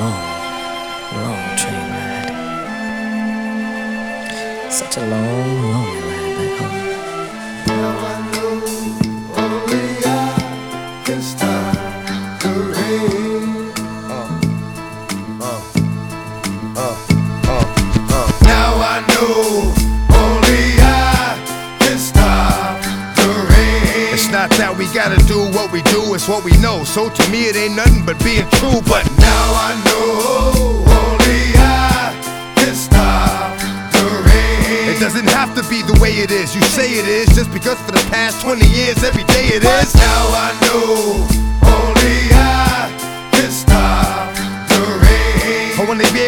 long, long train ride. Such a long, lonely ride back home. Now I know only I can stop the rain. Now I know only I can stop the rain. It's not that we gotta do what we do, it's what we know. So to me it ain't nothing but being true. But now I know only I can stop the rain. it doesn't have to be the way it is. You say it is just because for the past 20 years every day it But is. now I know only I can stop the rain. I wanna be